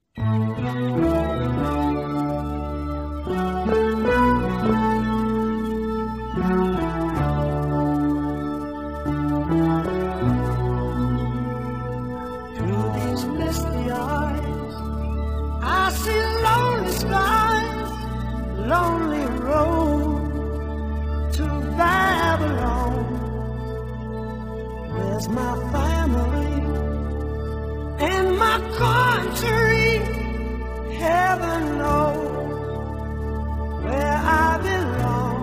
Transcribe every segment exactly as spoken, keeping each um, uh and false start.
Lonely road to Babylon. Where's my family and my country? Heaven knows where I belong.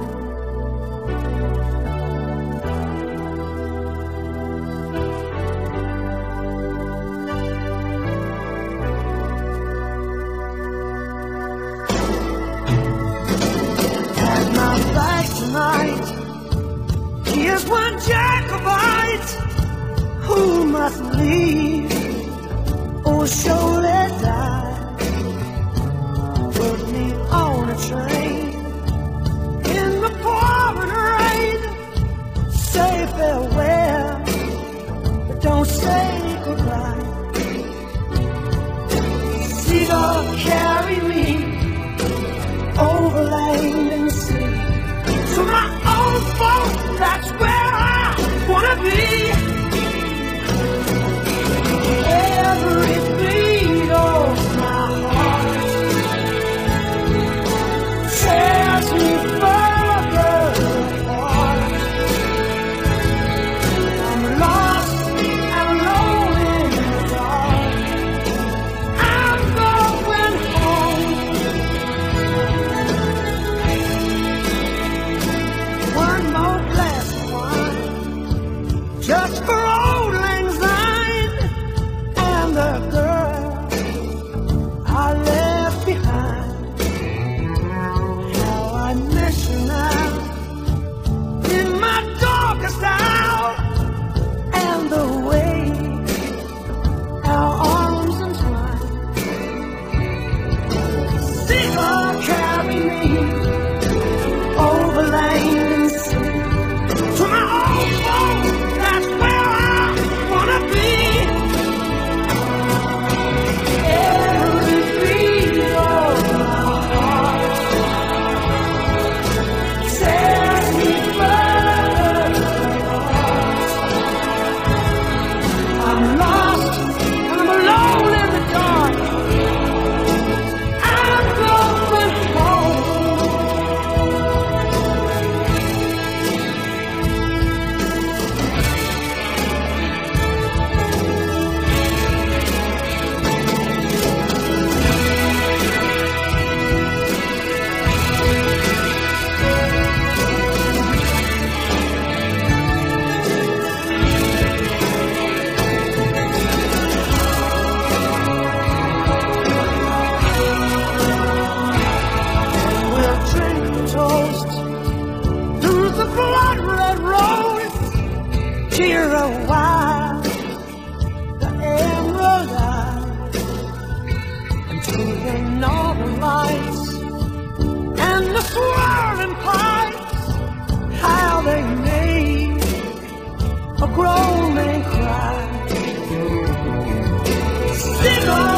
Here's one Jacobite who must leave or surely die. Put me on a train in the pouring rain. Say farewell, but don't say goodbye. Seagull, carry me over land and sea to my own folk. That's where I wanna be. Every beat of my heart tears me further apart. I'm lost and alone in the dark. I'm going home. One more glass of wine, just for old lang syne and the girl I left behind. How I miss you now, in my darkest hour, and the way our arms entwine. Seagull, carry me over land and sea to my own home. That's where I wanna be. Every beat of my heart tears me further apart. I'm lost and I'm alone in the dark. I'm going home. We'll drink the toast through the blood-red road. Cheer a while, the emerald eye, into the northern lights and the swirling pipes. How they made a grown man cry. Seagull,